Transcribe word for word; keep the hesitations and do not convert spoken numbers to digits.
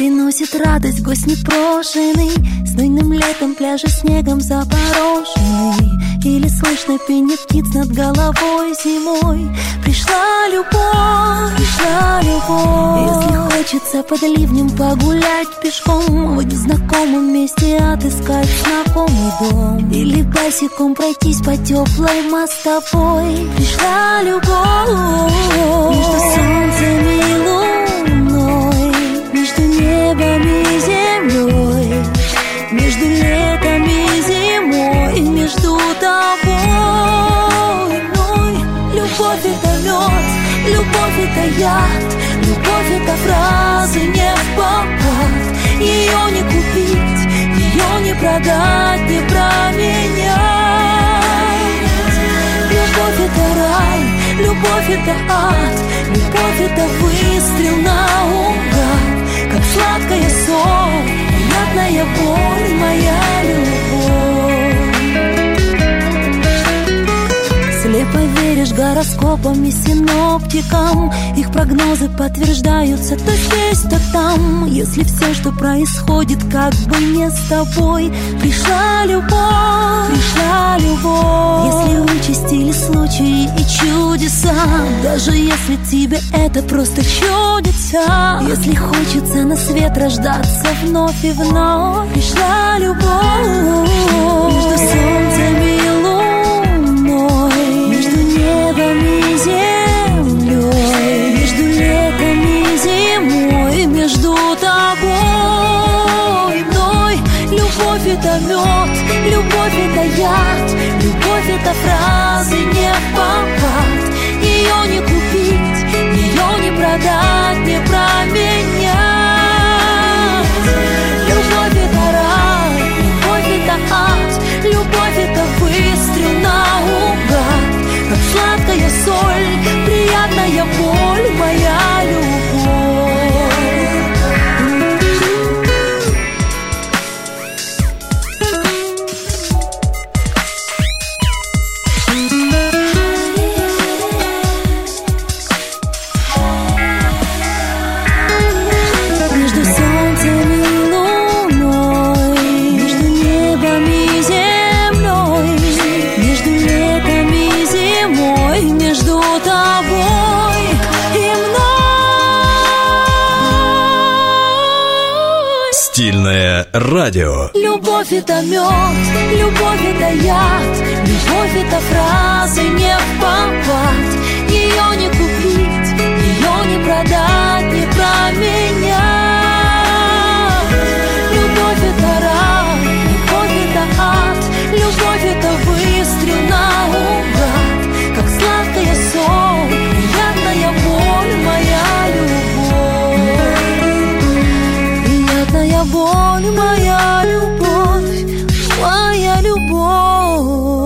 приносит радость гость непрошенный, знойным летом пляжи снегом запорошенный, или слышно пение птиц над головой зимой. Пришла любовь, пришла любовь. Если хочется под ливнем погулять пешком, в незнакомом месте отыскать знакомый дом, или босиком пройтись по теплой мостовой. Пришла любовь между солнцем и луной, между небом и землей, между летом и зимой, между тобой. Ой, любовь это мед, любовь это яд, любовь это фразы не в попад. Ее не купить, ее не продать, не променять. Любовь это рай, любовь это ад, любовь это выстрел наугад. Как сладкая соль, приятная боль, моя любовь. Слепо веришь гороскопам и синоптикам, их прогнозы подтверждаются то здесь, то там. Если все, что происходит, как бы не с тобой. Пришла любовь, пришла любовь. Если участь или случаи и чудеса, даже если тебе это просто чудится, если хочется на свет рождаться вновь и вновь. Пришла любовь между солнцем и луной, между небом и землей, между летом и зимой, между тобой и мной. Любовь это мед, любовь это яд, любовь это фразы не в попад. Ее не купить, ее не продать, не променять. Любовь это рай, любовь это ад, любовь это выстрел наугад. Как сладкая соль, приятная боль, моя любовь. Между солнцем и луной, между небом и землей, между летом и зимой, между тобой и мной. Стильное радио. Любовь это мед, любовь это яд, любовь это фразы не в попад. Ее не купить, ее не продать, не променять. Любовь это рай, любовь это ад, любовь это выстрел наугад. Как сладкая соль, приятная боль, моя любовь. Приятная боль, моя любовь, моя любовь.